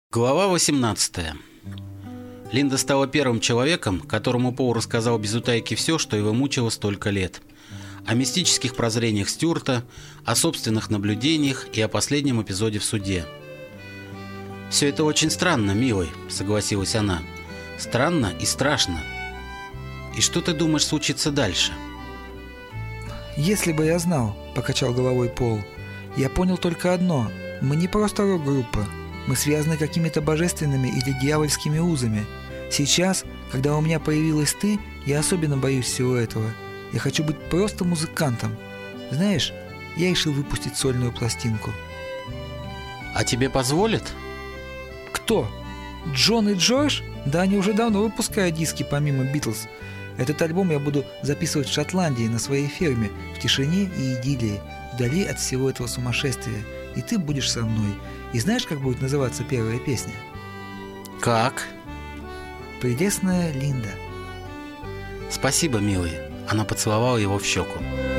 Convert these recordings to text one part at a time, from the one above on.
Глава 18. Линда стала первым человеком, которому Пол рассказал без утайки все, что его мучило столько лет. О мистических прозрениях Стюарта, о собственных наблюдениях и о последнем эпизоде в суде. «Все это очень странно, милый», — согласилась она. «Странно и страшно. И что ты думаешь случится дальше?» «Если бы я знал», — покачал головой Пол, — «я понял только одно. Мы не просто рок-группа. Мы связаны какими-то божественными или дьявольскими узами. Сейчас, когда у меня появилась ты, я особенно боюсь всего этого. Я хочу быть просто музыкантом. Знаешь, я решил выпустить сольную пластинку». «А тебе позволят?» «Кто? Джон и Джордж? Да они уже давно выпускают диски помимо Битлз. Этот альбом я буду записывать в Шотландии на своей ферме, в тишине и идиллии, вдали от всего этого сумасшествия. И ты будешь со мной. И знаешь, как будет называться первая песня?» «Как?» «Прелестная Линда». «Спасибо, милый». Она поцеловала его в щеку.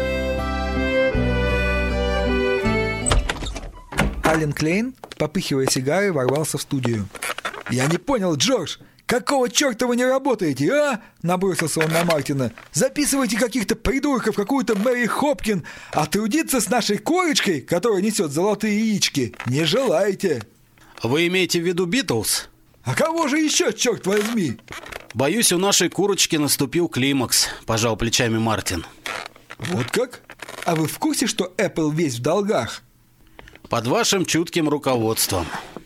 Ален Клейн, попыхивая сигарой, ворвался в студию. «Я не понял, Джордж, какого черта вы не работаете, а?» Набросился он на Мартина. «Записывайте каких-то придурков, какую-то Мэри Хопкин, а трудиться с нашей корочкой, которая несет золотые яички, не желаете». «Вы имеете в виду Битлз?» «А кого же еще, черт возьми?» «Боюсь, у нашей курочки наступил климакс», – пожал плечами Мартин. «Вот как? А вы в курсе, что Apple весь в долгах?» «Под вашим чутким руководством».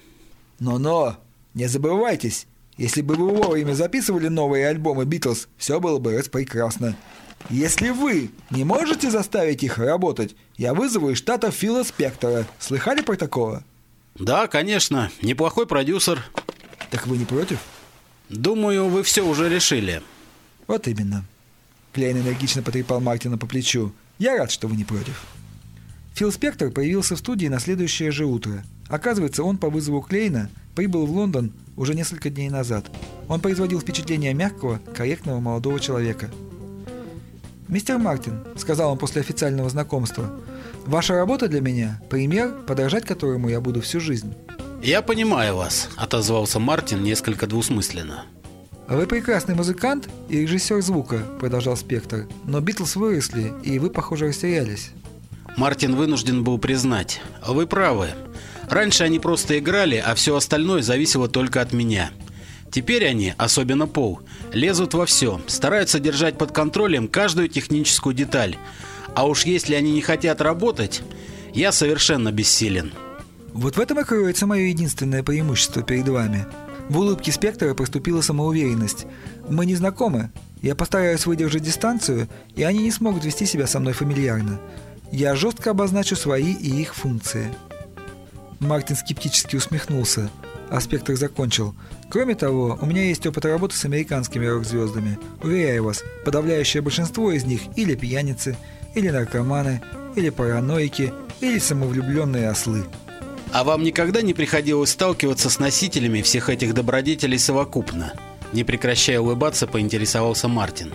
«Но-но, не забывайтесь. Если бы вы вовремя записывали новые альбомы Битлз, все было бы распрекрасно. Если вы не можете заставить их работать, я вызову из штата Фила Спектора. Слыхали про такого?» «Да, конечно. Неплохой продюсер». «Так вы не против?» «Думаю, вы все уже решили». «Вот именно». Клейн энергично потрепал Мартина по плечу. «Я рад, что вы не против». Фил Спектор появился в студии на следующее же утро. Оказывается, он по вызову Клейна прибыл в Лондон уже несколько дней назад. Он производил впечатление мягкого, корректного молодого человека. «Мистер Мартин», — сказал он после официального знакомства, — «ваша работа для меня — пример, подражать которому я буду всю жизнь». «Я понимаю вас», — отозвался Мартин несколько двусмысленно. «Вы прекрасный музыкант и режиссер звука», — продолжал Спектр, «но Битлз выросли, и вы, похоже, растерялись». Мартин вынужден был признать. «Вы правы. Раньше они просто играли, а все остальное зависело только от меня. Теперь они, особенно Пол, лезут во все, стараются держать под контролем каждую техническую деталь. А уж если они не хотят работать, я совершенно бессилен». «Вот в этом и кроется мое единственное преимущество перед вами». В улыбке Спектора проступила самоуверенность. «Мы не знакомы. Я постараюсь выдержать дистанцию, и они не смогут вести себя со мной фамильярно. Я жестко обозначу свои и их функции». Мартин скептически усмехнулся, а Спектр закончил. «Кроме того, у меня есть опыт работы с американскими рок-звездами. Уверяю вас, подавляющее большинство из них или пьяницы, или наркоманы, или параноики, или самовлюбленные ослы». «А вам никогда не приходилось сталкиваться с носителями всех этих добродетелей совокупно?» Не прекращая улыбаться, поинтересовался Мартин.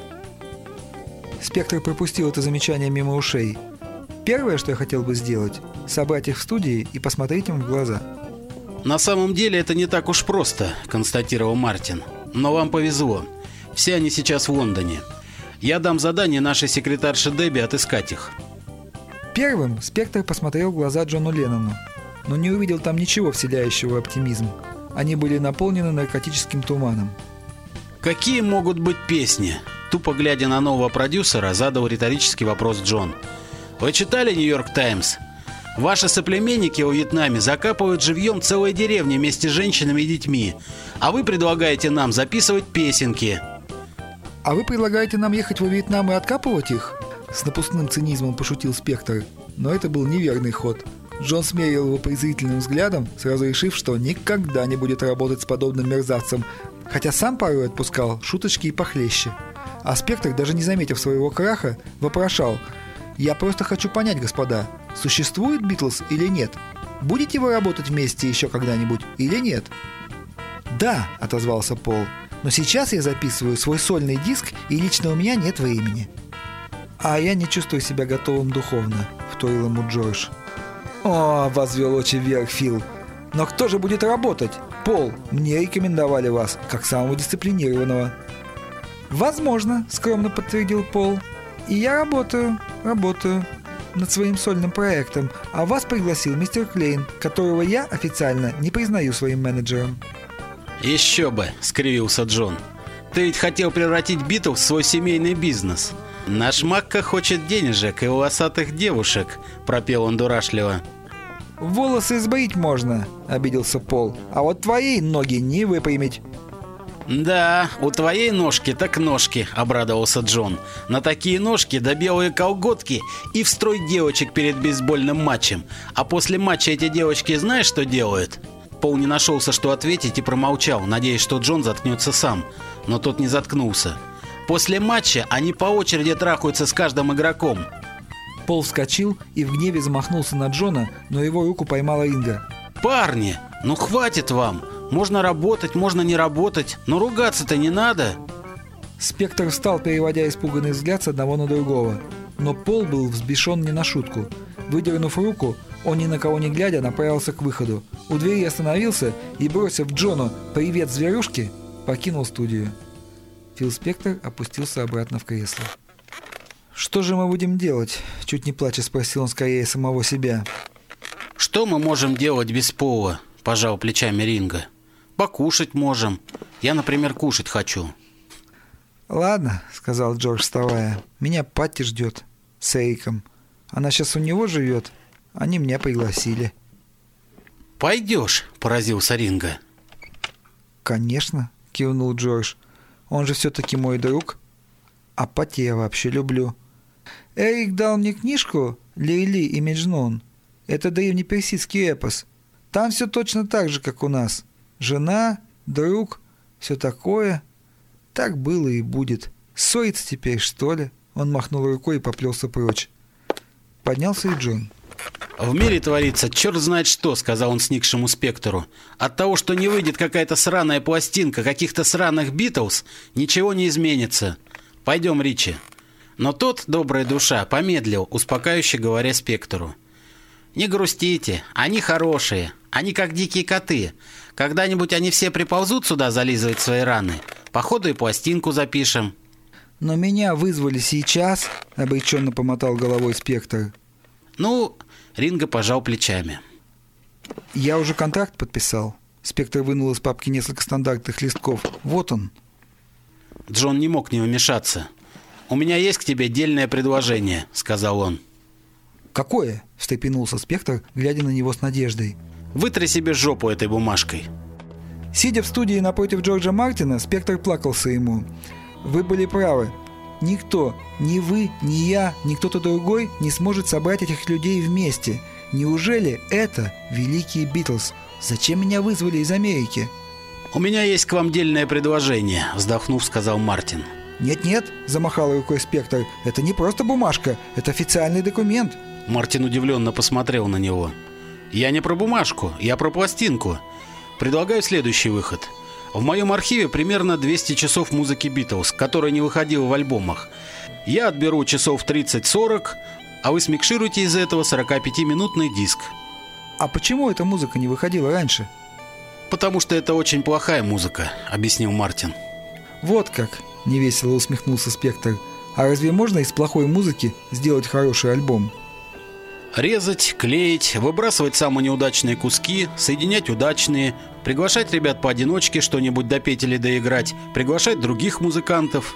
Спектр пропустил это замечание мимо ушей. «Первое, что я хотел бы сделать, собрать их в студии и посмотреть им в глаза». «На самом деле это не так уж просто», — констатировал Мартин. «Но вам повезло. Все они сейчас в Лондоне. Я дам задание нашей секретарше Дебби отыскать их». Первым Спектр посмотрел в глаза Джону Леннону, но не увидел там ничего вселяющего оптимизм. Они были наполнены наркотическим туманом. «Какие могут быть песни?» Тупо глядя на нового продюсера, задал риторический вопрос Джон. «Вы читали «Нью-Йорк Таймс»? Ваши соплеменники во Вьетнаме закапывают живьем целые деревни вместе с женщинами и детьми, а вы предлагаете нам записывать песенки». «А вы предлагаете нам ехать во Вьетнам и откапывать их?» С напускным цинизмом пошутил Спектр, но это был неверный ход. Джон смерил его презрительным взглядом, сразу решив, что никогда не будет работать с подобным мерзавцем, хотя сам порой отпускал шуточки и похлеще. А Спектр, даже не заметив своего краха, вопрошал: «Я просто хочу понять, господа, существует Битлз или нет? Будете вы работать вместе еще когда-нибудь или нет?» «Да», — отозвался Пол, — «но сейчас я записываю свой сольный диск, и лично у меня нет времени». «А я не чувствую себя готовым духовно», — вторил ему Джордж. «О!» — возвел очи вверх Фил. Но кто же будет работать? Пол, мне рекомендовали вас, как самого дисциплинированного. Возможно, скромно подтвердил Пол. И я работаю над своим сольным проектом, а вас пригласил мистер Клейн, которого я официально не признаю своим менеджером. «Еще бы!» — скривился Джон. «Ты ведь хотел превратить Битлз в свой семейный бизнес. Наш Макка хочет денежек и волосатых девушек», — пропел он дурашливо. «Волосы сбрить можно», — обиделся Пол, «а вот твои ноги не выпрямить». «Да, у твоей ножки так ножки», — обрадовался Джон. «На такие ножки да белые колготки и в строй девочек перед бейсбольным матчем. А после матча эти девочки знаешь, что делают?» Пол не нашелся, что ответить, и промолчал, надеясь, что Джон заткнется сам. Но тот не заткнулся. «После матча они по очереди трахаются с каждым игроком». Пол вскочил и в гневе замахнулся на Джона, но его руку поймала Ринга. «Парни, ну хватит вам! Можно работать, можно не работать, но ругаться-то не надо!» Спектр встал, переводя испуганный взгляд с одного на другого. Но Пол был взбешен не на шутку. Выдернув руку, он ни на кого не глядя направился к выходу. У двери остановился и, бросив Джону «Привет, зверюшки!», покинул студию. Фил Спектр опустился обратно в кресло. «Что же мы будем делать?» — чуть не плача спросил он скорее самого себя. «Что мы можем делать без Пола?» — пожал плечами Ринга. «Покушать можем. Я, например, кушать хочу». «Ладно», — сказал Джордж, вставая. «Меня Патти ждет с Эриком. Она сейчас у него живет. Они меня пригласили». «Пойдешь?» — поразился Ринга. «Конечно», — кивнул Джордж. «Он же все-таки мой друг. А Патти я вообще люблю. Эрик дал мне книжку «Лейли и Меджнун». Это древнеперсидский эпос. Там все точно так же, как у нас. Жена, друг, все такое. Так было и будет. Ссориться теперь, что ли?» Он махнул рукой и поплелся прочь. Поднялся и Джон. «В мире творится черт знает что», — сказал он сникшему Спектру. «От того, что не выйдет какая-то сраная пластинка каких-то сраных Битлз, ничего не изменится. Пойдем, Ричи». Но тот, добрая душа, помедлил, успокаивающе говоря Спектру. «Не грустите, они хорошие, они как дикие коты. Когда-нибудь они все приползут сюда зализывать свои раны. Походу и пластинку запишем». «Но меня вызвали сейчас», — обреченно помотал головой Спектр. «Ну...» — Ринго пожал плечами. «Я уже контракт подписал». Спектр вынул из папки несколько стандартных листков. «Вот он». Джон не мог не вмешаться. «У меня есть к тебе дельное предложение», — сказал он. «Какое?» — встрепенулся Спектр, глядя на него с надеждой. «Вытри себе жопу этой бумажкой». Сидя в студии напротив Джорджа Мартина, Спектр плакался ему. «Вы были правы. Никто, ни вы, ни я, ни кто-то другой не сможет собрать этих людей вместе. Неужели это великие Битлз? Зачем меня вызвали из Америки?» «У меня есть к вам дельное предложение», — вздохнув, сказал Мартин. «Нет-нет», — замахал рукой Спектр, — «это не просто бумажка, это официальный документ». Мартин удивленно посмотрел на него. «Я не про бумажку, я про пластинку. Предлагаю следующий выход. В моем архиве примерно 200 часов музыки Битлз, которая не выходила в альбомах. Я отберу часов 30-40, а вы смикшируете из этого 45-минутный диск». «А почему эта музыка не выходила раньше?» «Потому что это очень плохая музыка», — объяснил Мартин. «Вот как», — невесело усмехнулся Спектр. «А разве можно из плохой музыки сделать хороший альбом?» Резать, клеить, выбрасывать самые неудачные куски, соединять удачные, приглашать ребят поодиночке что-нибудь допеть или доиграть, приглашать других музыкантов.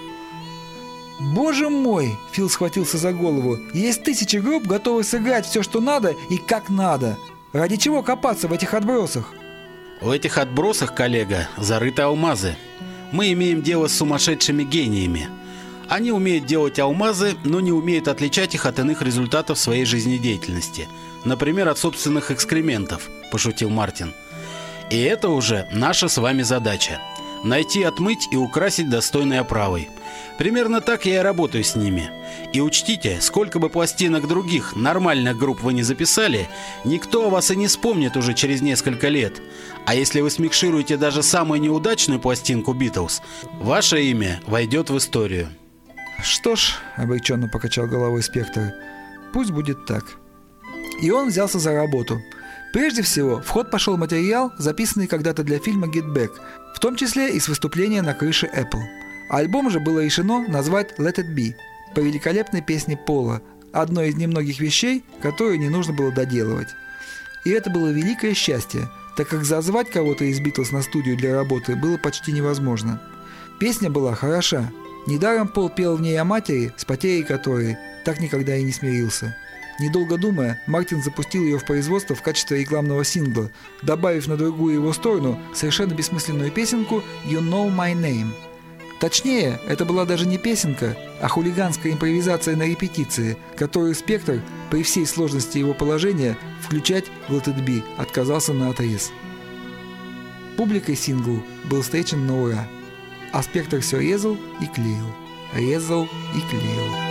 «Боже мой!» — Фил схватился за голову. «Есть тысячи групп, готовых сыграть все, что надо и как надо. Ради чего копаться в этих отбросах?» В этих отбросах, коллега, зарыты алмазы. Мы имеем дело с сумасшедшими гениями. Они умеют делать алмазы, но не умеют отличать их от иных результатов своей жизнедеятельности. Например, от собственных экскрементов, пошутил Мартин. И это уже наша с вами задача. Найти, отмыть и украсить достойной оправой. Примерно так я и работаю с ними. И учтите, сколько бы пластинок других, нормальных групп вы не записали, никто о вас и не вспомнит уже через несколько лет. А если вы смикшируете даже самую неудачную пластинку Битлз, ваше имя войдет в историю. «Что ж», — обреченно покачал головой Спектр, — «пусть будет так». И он взялся за работу. Прежде всего, в ход пошел материал, записанный когда-то для фильма «Get Back», в том числе и с выступления на крыше Apple. Альбом же было решено назвать «Let It Be» по великолепной песне Пола, одной из немногих вещей, которую не нужно было доделывать. И это было великое счастье, так как зазвать кого-то из Битлз на студию для работы было почти невозможно. Песня была хороша. Недаром Пол пел в ней о матери, с потерей которой так никогда и не смирился. Недолго думая, Мартин запустил ее в производство в качестве рекламного сингла, добавив на другую его сторону совершенно бессмысленную песенку «You Know My Name». Точнее, это была даже не песенка, а хулиганская импровизация на репетиции, которую Спектр, при всей сложности его положения, включать в Let It Be отказался наотрез. Публикой сингл был встречен на ура, а Спектр все резал и клеил, резал и клеил.